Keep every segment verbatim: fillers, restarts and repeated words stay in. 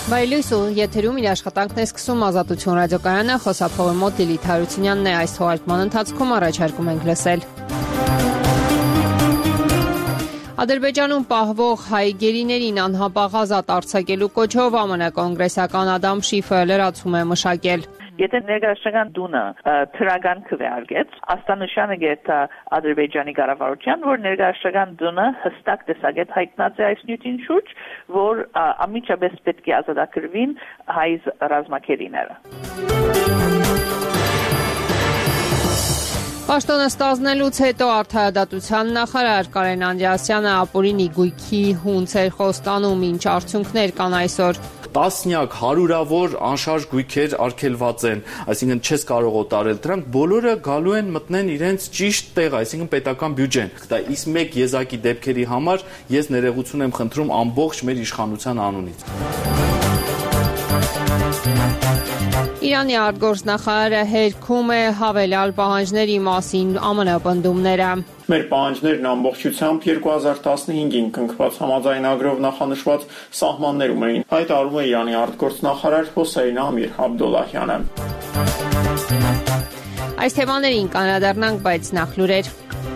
Բայլույսու եթերում իր աշխատանքն է սկսում Ազատություն ռադիոկայանը, խոսափողը մոտ Լիլիթ Հարությունյանն է, այս թողարկման ընթացքում առաջարկում ենք լսել։ Ադրբեջանում պահվող հայ գերիներին անհապաղ ազատ արձակելու կոչով ԱՄՆ կոնգրեսական Ադամ Շիֆը լրացում է մշակել։ Եթե ներկայացական դունը թրական քվեարկեց, աստանշանը գետա Ադրբեջանի կառավարության, որ ներկայացական դունը հստակ տեսակետ հայտնած է այս նյութին շուրջ, որ ամիջապես պետք է ազատագրվին հայ ռազմակերիները։ Պաշտոնը ստանձնելուց հետո արդարադատության նախարար Կարեն Անդրեասյանը ապօրինի գույքի հունց էր խոստանում, ինչ արդյունքներ կան այսօր։ Տասնյակ, հարյուրավոր անշարժ գույքեր արգելված են, այսինքն չես կարող օտարել դրանք, բոլորը գալու են մտնեն իրենց ճիշտ տեղ, այսինքն պետական բյուջեն։ Դա իսկ մեկ եզակի դեպքերի համար ես ներողություն եմ խնդրում ամբողջ մեր իշխանության անունից։ Իրանի արտգործնախարարը հերքում է հավելյալ պահանջների մասին ԱՄՆ պնդումները։ Մեր պահանջներն ամբողջությամբ երկու հազար տասնհինգին կնքված համաձայնագրով նախանշված սահմաններում էին, հայտարարում է Իրանի արտգործնախարար Հոսեյն Ամիր Աբդոլլահյանը։ Այս թեմաներին կանրադառնանք, բայց նախ լուրեր։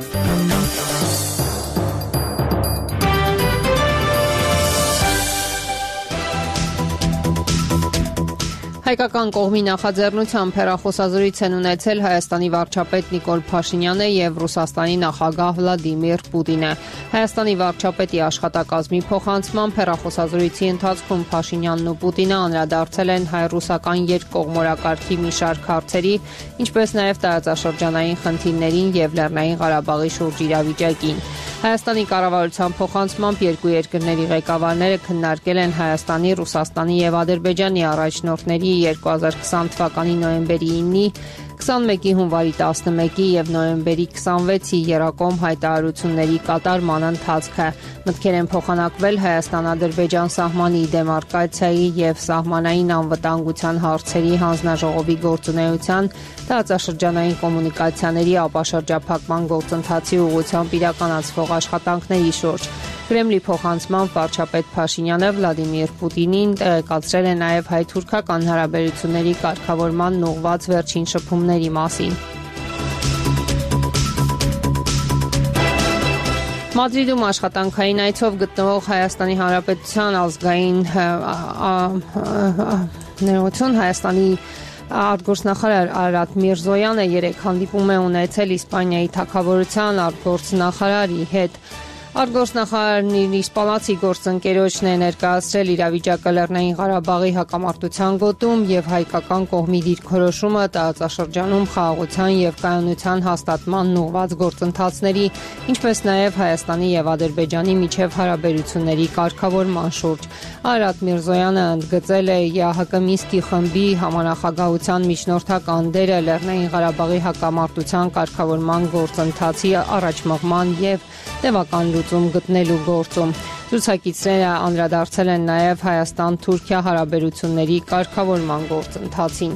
Հայկական կողմի նախաձեռնությամբ հեռախոսազրույց են ունեցել Հայաստանի վարչապետ Նիկոլ Փաշինյանը եւ Ռուսաստանի նախագահ Վլադիմիր Պուտինը։ Հայաստանի վարչապետի աշխատակազմի փոխանցմամբ հեռախոսազրույցի ընթացքում Փաշինյանն ու Պուտինը անդրադարձել են հայ-ռուսական երկկողմորակարգի մի շարք հարցերի, ինչպես նաեւ տարածաշրջանային խնդիրներին եւ Լեռնային Ղարաբաղի շուրջ իրավիճակին։ Հայաստանի կառավարության փոխանցմամբ երկու երկրների ղեկավարները քննարկել են Հայաստանի, Ռուսաստանի եւ Ադրբեջանի առաջնորդների երկու հազար քսան թվականի նոյեմբերի ինի, քսանմեկի հունվարի տասնմեկի եւ նոյեմբերի քսանվեցի եռակողմ հայտարարությունների կատարման ընթացքը։ Մտքեր են փոխանակվել Հայաստան-Ադրբեջան սահմանի դեմարկացիայի եւ սահմանային անվտանգության հարցերի հանձնաժողովի գործունեության, տարածաշրջանային կոմունիկացիաների ապաշրջափակման գործընթացի ուղղությամբ իրականացվող աշխատանքների շուրջ։ Կրեմլի փոխանցմամբ վարչապետ Փաշինյանը Վլադիմիր Պուտինին տեղեկացրել է նաև հայ-թուրքական հարաբերությունների կարգավորման ուղղված վերջին շփումների մասին։ Մադրիդում աշխատանքային այցով գտնվող Հայաստանի Հանրապետության ազգային ներողություն Հայաստանի արտգործնախարար Արարատ Միրզոյանը երեկ հանդիպում է ունեցել Իսպանիայի թագավորության արտգործնախարարի հետ։ Արտգործնախարարն իր իսպանացի գործընկերոջն է ներկայացրել իրավիճակը Լեռնային Ղարաբաղի հակամարտության գոտում եւ հայկական կողմի դիրքորոշումը տարածաշրջանում խաղաղության եւ կայունության հաստատման ուղղված գործընթացների, ինչպես նաեւ Հայաստանի եւ Ադրբեջանի միջև հարաբերությունների կարգավորման շուրջ։ Արարատ Միրզոյանը ընդգծել է ԵԱՀԿ Մինսկի խմբի համանախագահության միջնորդական դերը Լեռնային Ղարաբաղի հակամարտության կարգավորման գործընթացի առաջմղման եւ տևական լուծում գտնելու գործում։ Ցուցակիցները անդրադարձել են նաև Հայաստան-Թուրքիա հարաբերությունների կարգավորման գործընթացին։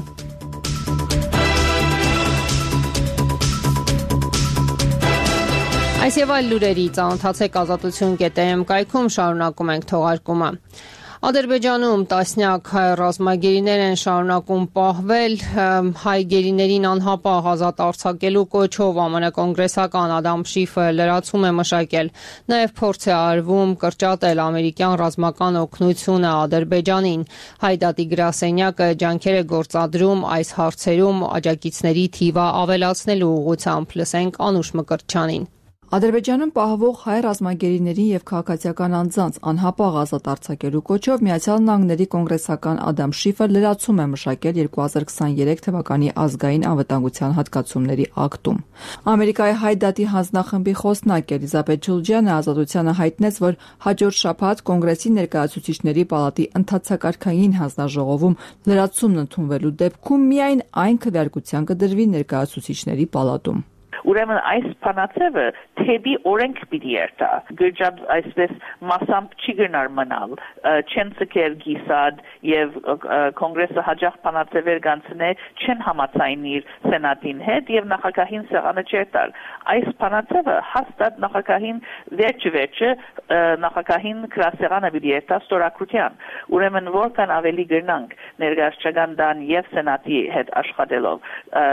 Այս եւ այլ լուրերի ծանոթացեք ազատություն կետ է էմ կայքում, շարունակում ենք թողարկումը։ Ադրբեջանում տասնյակ հայ ռազմագերիներ են շարունակում պահվել հայ գերիներին անհապաղ ազատ արձակելու կոչով ԱՄՆ կոնգրեսական Ադամ Շիֆը լրացում է մշակել։ Նաև փորձ է արվում կրճատել ամերիկյան ռազմական օգնությունը Ադրբեջանին։ Հայդատի գրասենյակը ջանքեր է գործադրում այս հարցերում աջակիցների թիվը ավելացնելու ուղղությամբ։ Լսենք Անուշ Մկրտչյանին։ Ադրբեջանում պահվող հայ ռազմագերիներին եւ քաղաքացիական անձանց անհապաղ ազատ արձակելու կոչով Միացյալ Նահանգների կոնգրեսական Ադամ Շիֆը լրացում է մշակել երկու հազար քսաներեք թվականի ազգային անվտանգության հատկացումների ակտում։ Ամերիկայի Հայդատի հանձնախմբի խոսնակ Էլիզաբեթ Ջուլջյանը Ազատությանը հայտնեց, որ հաջորդ շաբաթ կոնգրեսի ներկայացուցիչների պալատի ընդհանրակարգային հանձնաժողովում լրացումն ընդունվելու դեպքում միայն այն քվեարկության կդրվի ներկայացուցիչների պալատում։ Ուրեմն այս բանացևը թեպի օրենք պիտի երթա։ Գրջապ այսպես մասամբ չի գնար մնալ, չեն ցկեր գիսադ եւ կոնգրեսը հաջող բանացևեր կանցնե չեն համաձայնիր սենատին հետ եւ նախագահին սեղանը չերտար։ Այս բանացևը հաստատ նախագահին վերջ-վերջը նախագահին գրասեղանը պիտի երթա ստորագրության։ Ուրեմն որքան ավելի գնանք ներգաղթական դան եւ սենատի հետ աշխատելով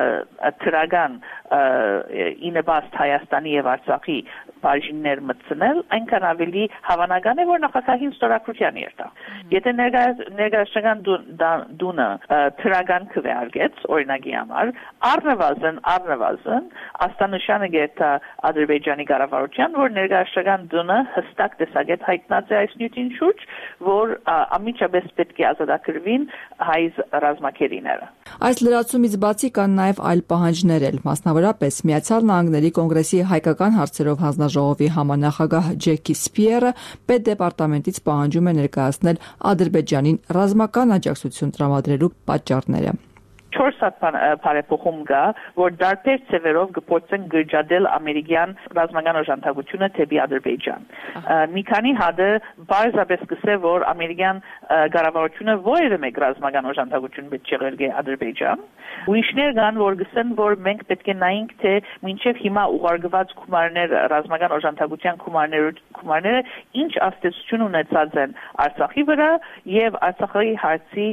թրագան ինեբաստ Հայաստանի եւ Արցախի բաժիններ մտցնել, այնքան ավելի հավանական է, որ նախագահին ստորագրության երթա։ Եթե ներգաղթական դունը թրագան քվեարկեց, օրինակի համար, առնվազն առնվազն աստանշանը գետա Ադրբեջանի կառավարության, որ ներգաղթական դունը հստակ տեսակետ հայտնած է այս նյութին շուրջ, որ ամիջապես պետք է ազատագրվին հայ ռազմակերիները։ Այս լրացումից բացի կան նաև այլ պահանջներ էլ, մասնավորապես Միացյալ Նահանգների կոնգրեսի հայկական հարցերով հանձնաժողովի համանախագահ Ջեքի Սփիերը պետդեպարտամենտից պահանջում է ներկայացնել Ադրբեջանին ռազմական աջակցություն տրամադրելու պատճառները։ Չորս հատ բարեփոխում կա, որ դարբեր ծևերով գործեն գրջադել ամերիկյան ռազմական օժանդակությունը թեպի Ադրբեջան։ Մի քանի հատը բարձրապես կսե, որ ամերիկյան կառավարությունը որևէ մեկ ռազմական օժանդակություն պետք չեղել է Ադրբեջան։ Ուրիշներ կան, որ գսեն, որ մենք պետք է նայենք, թե մինչև հիմա ուղարկված գումարներ ռազմական օժանդակության գումարները ինչ ազդեցություն ունեցած են Արցախի վրա եւ Արցախի հարցի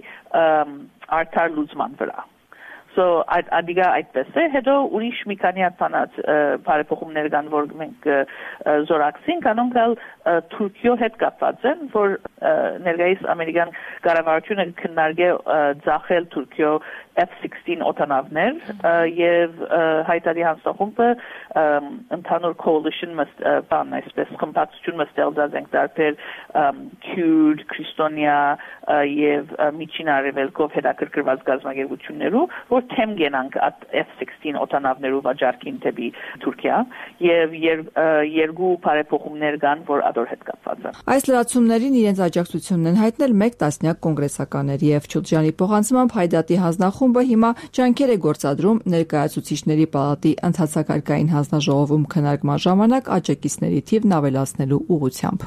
արդար լուծման վրա։ So adiga այդպես է, հետո ուրիշ մի քանի հատ բարեփոխումներ կան, որ մենք զորակցին, կանոնք ալ Թուրքիո հետ կապված են, որ ներկայիս ամերիկյան կառավարությունը քննարկե ձախել Թուրքիո F sixteen օտանավներ եւ հայտարարի հանձնախումբը ընդհանուր coalition բան այսպես կոմպակտություն մստելձած ենք դարբեր Քուրդ, Քրիստոնյա եւ միջին արևելքով հետաքրքրված գազագերբություններու, որ թեմ գենանք F sixteen օտանավներու վաճառքին դեպի Թուրքիա եւ երկու բարեփոխումներ կան, որ ադոր հետ կապված են։ Այս լրացումներին իրենց աջակցությունն են հայտնել մեկ տասնյակ կոնգրեսականներ եւ Չուտժյանի փոխանցմամբ Հայդատի հանձնախումբը հիմա ջանքեր է գործադրում ներկայացուցիչների պալատի ընդհանրակարգային հանձնաժողովում քննարկման ժամանակ աջակիցների թիվն ավելացնելու ուղղությամբ։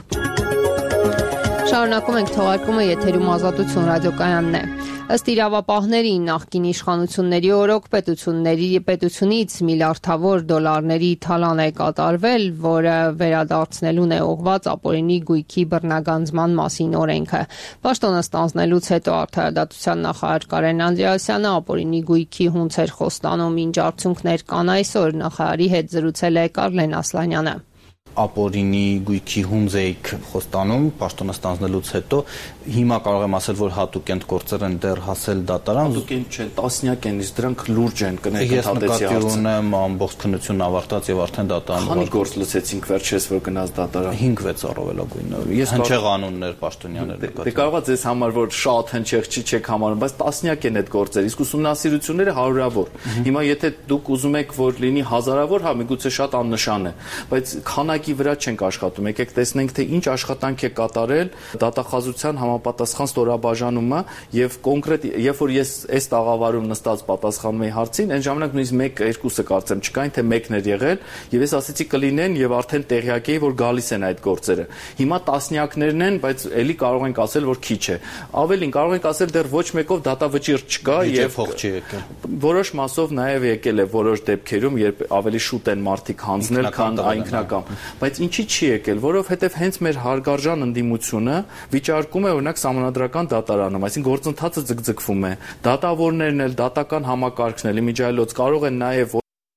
Շարունակում ենք թողարկումը, եթերում Ազատություն ռադիոկայանն է։ Ըստ իրավապահների նախկին իշխանությունների օրոք պետությունների պետությունից միլիարդավոր դոլարների թալան է կատարվել, որը վերադարձնելուն է ուղղված ապօրինի գույքի բռնագանձման մասին օրենքը։ Պաշտոնը ստանձնելուց հետո արդարադատության նախարար Կարեն Անդրեասյանը ապօրինի գույքի հունց էր խոստանում, ինչ արդյունքներ կան այսօր, նախարարի հետ զրուցել է Կարլեն Ասլանյանը։ Ապօրինի գույքի հունձ էիք խոստանում պաշտոնը ստանձնելուց հետո, հիմա կարող եմ ասել, որ հատուկ են գործեր են դեռ հասել դատարան։ Հատուկ են չեն, տասնյակ են, իսկ դրանք լուրջ են, կներեք Ես նկատի ունեմ ամբողջ քննությունն ավարտած եւ արդեն դատարան։ Քանի գործ լսեցինք վերջերս, որ գնաց դատարան։ հինգ-վեց առավելագույնը։ Ես հնչեղ անուններ պաշտոնյաներ նկատի։ Դե կարող է ձեզ համար որ շատ հնչեղ չի չեք համարում, բայց տասնյակ են այդ գործերը, իսկ ուսումնասիրությունները հարյուրավոր։ Հիմա եթե դուք ուզում եք որ լինի հազարավոր, հա միգուցե շատ աննշան է, բայց քանակի վրա չենք աշխատում։ Եկեք տեսնենք թե ինչ աշխատանք է կատարել դատախազության համապատասխան ստորաբաժանումը եւ կոնկրետ երբ որ ես այս տաղավարում նստած պատասխանում էի հարցին, այն ժամանակ նույնիսկ մեկ-երկուսը կարծեմ չկային, թե մեկն էր եղել եւ ես ասեցի կլինեն եւ արդեն տեղյակ էի որ գալիս են այդ գործերը։ Հիմա տասնյակներն են, բայց ելի կարող ենք ասել որ քիչ է։ Ավելին կարող ենք ասել դեռ ոչ մեկով դատավճիռ չկա եւ փող չի եկել։ Որոշ մասով նաեւ եկել է որոշ դեպքերում, երբ ավելի շուտ են մարդիկ հանձնել, քան ինքնակամ, բայց ինչի չի եկել, որովհետև հենց մեր հարգարժան ընդդիմությունը վիճարկում է օրինակ սահմանադրական դատարանում, այսինքն գործընթացը ձգձգվում է, դատավորներն էլ, դատական համակարգն էլ իմիջայլոց կարող են նաև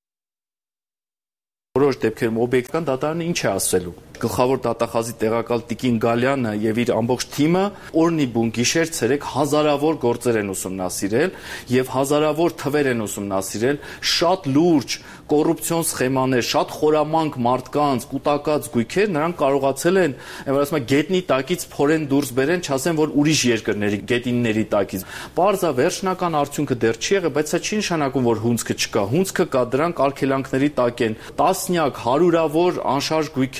որոշ դեպքերում օբյեկտական դատարանը ինչ է ասելու։ Գլխավոր դատախազի տեղակալ Տիկին Գալյանը եւ իր ամբողջ թիմը օրնի բուն գիշեր ցերեկ հազարավոր գործեր են ուսումնասիրել եւ հազարավոր թվեր են ուսումնասիրել, շատ լուրջ կոռուպցիոն սխեմաներ, շատ խորամանկ մարդկանց, կուտակած գույքեր, նրանք կարողացել են, որ ասում եմ, գետնի տակից փորեն դուրս բերեն, չասեն, որ ուրիշ երկրների գետինների տակից։ Պարզա վերջնական արդյունքը դեռ չի եղել, բայց սա չի նշանակում, որ հունցքը չկա։ Հունցքը կա, դրանք արգելանքների տակ են։ Տասնյակ, հարյուրավոր անշարժ գույքեր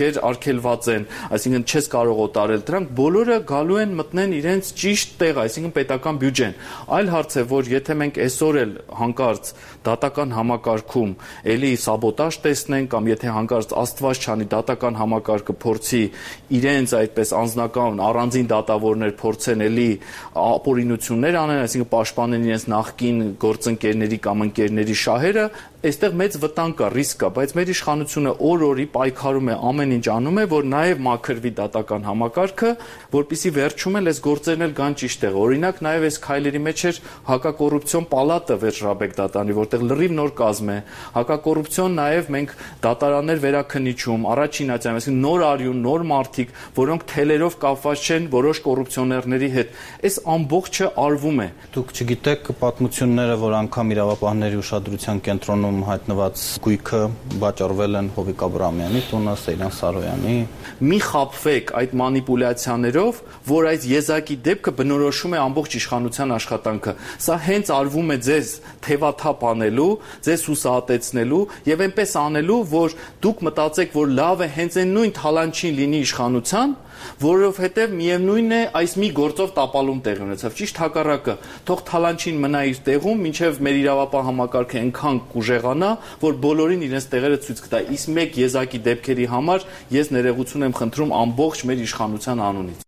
արգելված են, այսինքն չես կարող օտարել դրանք, բոլորը գալու են մտնեն իրենց ճիշտ տեղ, այսինքն պետական բյուջեն։ Այլ հարց է, որ եթե մենք այսօր էլ հանկարծ դատական համակարգում էլի սաբոտաժ տեսնենք կամ եթե հանկարծ Աստված չանի դատական համակարգը փորձի իրենց այդպես անձնական առանձին դատավորներ փորձեն էլի ապօրինություններ անեն, այսինքն պաշտպանեն իրենց նախկին գործընկերների կամ ընկերների շահերը, այստեղ մեծ վտանգ կա, ռիսկ կա, բայց մեր իշխանությունը օր-օրի պայքարում է, ամեն ինչ անում է, որ նաև մաքրվի դատական համակարգը, որպեսզի վերջում էլ այս գործերն էլ գան ճիշտ տեղ։ Օրինակ նաև այս քայլերի մեջ էր հակակոռուպցիոն պալատը Վերջրաբեկ դատարանի, որտեղ լրիվ նոր կազմ է։ Հակակոռուպցիոն նաև մենք դատարաններ վերաքննիչում, առաջին ատյան, այսինքն նոր արյուն, նոր մարդիկ, որոնք թելերով կապված չեն որոշ կոռուպցիոներների հետ։ Այս ամբողջը արվում է։ Դուք չգիտեք պատմությունները, որ անգամ իրավապահների ուշադրության կենտրոնում հայտնված գույքը վաճառվել են Հովիկ Աբրահամյանի տունը, Սեյրան Սարոյանի։ Մի խաբվեք այդ մանիպուլյացիաներով, որ այս եզակի դեպքը բնորոշում է ամբողջ իշխանության աշխատանքը։ Սա հենց արվում է ձեզ թևաթափ անելու, ձեզ հուսահատեցնելու եւ այնպես անելու, որ դուք մտածեք, որ լավ է հենց այն նույն թալանչին լինի իշխանության, որովհետև միևնույն է այս մի գործով տապալում տեղի ունեցավ։ Ճիշտ հակառակը, թող թալանչին մնա իր տեղում, մինչև մեր իրավապահ համակարգը այնքան կուժեղանա, որ բոլորին իրենց տեղերը ցույց կտա։ Իսկ մեկ եզակի դեպքերի համար ես ներողություն եմ խնդրում ամբողջ մեր իշխանության անունից։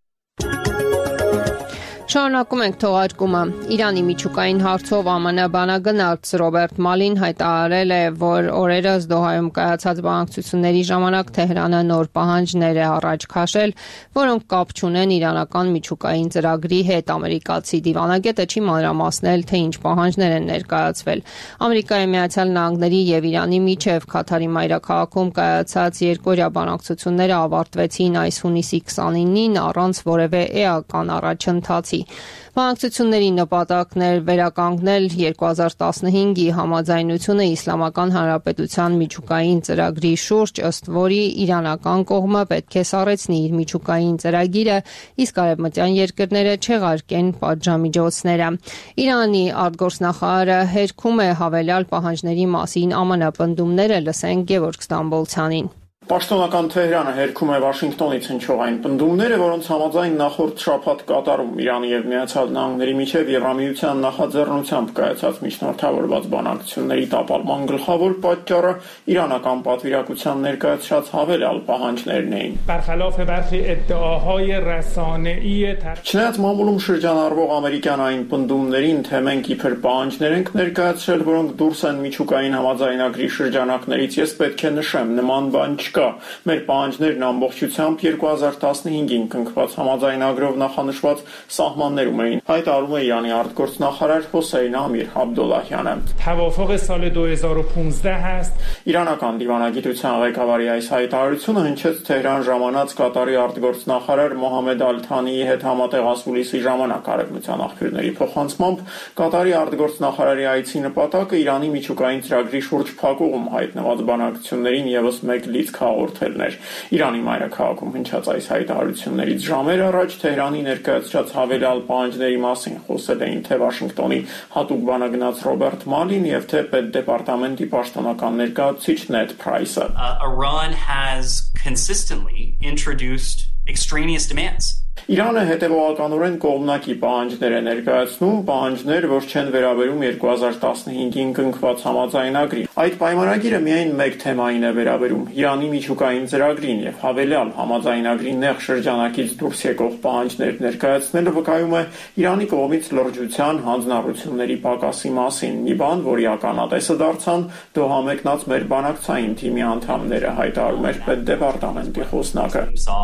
Շարունակում ենք թողարկումը։ Իրանի միջուկային հարցով ԱՄՆ բանագնաց Ռոբերտ Մալին հայտարարել է, որ օրերս Դոհայում կայացած բանակցությունների ժամանակ Թեհրանը նոր պահանջներ է առաջ քաշել, որոնք կապ չունեն իրանական միջուկային ծրագրի հետ։ Ամերիկացի դիվանագետը չի մանրամասնել, թե ինչ պահանջներ են ներկայացվել։ Ամերիկայի Միացյալ Նահանգների եւ Իրանի միջև Քաթարի մայրաքաղաքում կայացած երկօրյա բանակցությունները ավարտվեցին այս հունիսի քսանինին առանց որևէ էական առաջընթացի։ Բանակցությունների նպատակն էր վերականգնել երկու հազար տասնհինգի համաձայնությունը Իսլամական Հանրապետության միջուկային ծրագրի շուրջ, ըստ որի իրանական կողմը պետք է սառեցնի իր միջուկային ծրագիրը, իսկ արևմտյան երկրները չեղարկեն պատժամիջոցները։ Իրանի արտգործնախարարը հերքում է հավելյալ պահանջների մասին ԱՄՆ պնդումները, լսենք Գևորգ Ստամբոլցյանին։ Պաշտոնական Թեհրանը հերքում է Վաշինգտոնից հնչող այն պնդումները, որոնց համաձայն նախորդ շաբաթ կատարում Իրանի եւ Միացյալ Նահանգների միջև Եվրամիության նախաձեռնությամբ կայացած միջնորդավորված բանակցությունների տապալման գլխավոր պատճառը իրանական պատվիրակության ներկայացրած հավելյալ պահանջներն էին։ Բարխلاف برخی ادعاهای رسانه‌ای Չնայած մամուլում շրջանառվող ամերիկյան այն պնդումներին, թե մենք իբր պահանջներ ենք ներկայացրել, որոնք դուրս են միջուկային համաձայնագրի շրջանակներից, ես պետք է նշեմ, նման բան չկա։ Մեր պահանջներն ամբողջությամբ երկու հազար տասնհինգին կնքված համաձայնագրով նախանշված սահմաններում էին, հայտարարում է Իրանի արտգործնախարար Հոսեյն Ամիր Աբդոլլահյանը։ توافق سال دو هزار و پانزده است. Իրանական դիվանագիտության ղեկավարի այս հայտարարությունը հնչեց Թեհրան ժամանած Կատարի արտգործնախարար Մոհամեդ Ալ-Թանիի հետ համատեղ ասուլիսի ժամանակ արևմտյան աղբյուրների փոխանցմամբ Կատարի արտգործնախարարի այցի նպատակը Իրանի միջուկային ծրագրի շուրջ փակուղում հայտնված բանակցություններին եւս մեկ լիցք հաղորդելն էր։ Իրանի մայրաքաղաքում հնչած այս հայտարարություններից ժամեր առաջ Թեհրանի ներկայացրած հավելյալ պահանջների մասին խոսել էին թե Վաշինգտոնի հատուկ բանագնաց Ռոբերտ Մալին եւ թե պետդեպարտամենտի պաշտոնական ներկայացուցիչ Նեդ Փրայսը։ Iran has consistently introduced extraneous demands. Իրանը հետևողականորեն կողմնակի պահանջներ է ներկայացնում, պահանջներ, որ չեն վերաբերում երկու հազար տասնհինգին կնքված համաձայնագրին։ Այդ պայմանագիրը միայն մեկ թեմային է վերաբերում՝ Իրանի միջուկային ծրագրին եւ հավելյալ համաձայնագրի նեղ շրջանակից դուրս եկող պահանջներ ներկայացնելը վկայում է Իրանի կողմից լրջության հանձնառությունների պակասի մասին, մի բան, որի ականատեսը դարձան Դոհա մեկնած մեր բանակցային թիմի անդամները, հայտարարում էր պետդեպարտամենտի խոսնակը։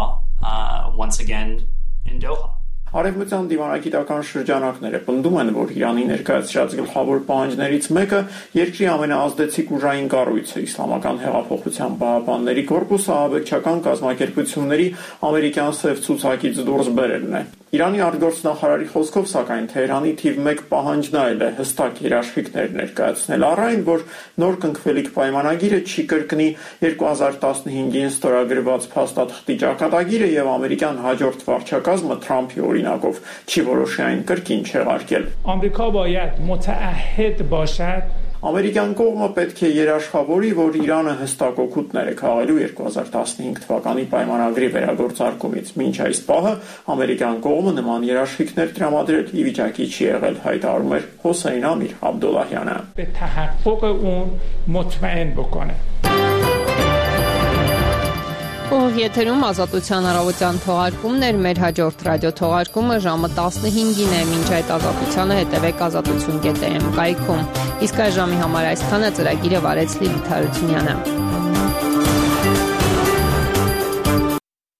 Uh, once again in Doha. Արևմտյան դիվանագիտական շրջանակները պնդում են, որ Իրանի ներկայացրած գլխավոր պահանջներից մեկը երկրի ամենաազդեցիկ ուժային կառույցը Իսլամական հեղափոխության պահապանների կորպուսը ահաբեկչական կազմակերպությունների ամերիկյան սև ցուցակից դուրս բերելն է։ Իրանի արտգործնախարարի խոսքով, սակայն Թեհրանի թիվ մեկ պահանջն այլ է հստակ երաշխիքներ ներկայացնել առայն, որ նոր կնքվելիք պայմանագիրը չի կրկնի երկու հազար տասնհինգին ստորագրված փաստաթղթի ճակատագիրը եւ ամերիկյան հաջորդ վարչակազմը Թրամփի օրինակով չի որոշի այն կրկին չեղարկել։ آمریکا باید متعهد باشد. Ամերիկյան կողմը պետք է երաշխավորի, որ Իրանը հստակ օգուտներ է քաղելու երկու հազար տասնհինգ թվականի պայմանագրի վերագործարկումից։ Մինչ այս պահը ամերիկյան կողմը նման երաշխիքներ տրամադրել ի վիճակի չի եղել, հայտարարում էր Հոսեյն Ամիր Աբդոլլահյանը։ به تحقق اون مطمئن بکنه. Ուղիղ եթերում Ազատության առավոտյան թողարկումներ, մեր հաջորդ ռադիո թողարկումը ժամը տասնհինգին է, մինչ այդ ազատությանը հետևեք ազատություն կետ էմ կայքում։ Իսկ այս ժամի համար այսքանը, ծրագիրը վարեց Լիլիթ Հարությունյանը։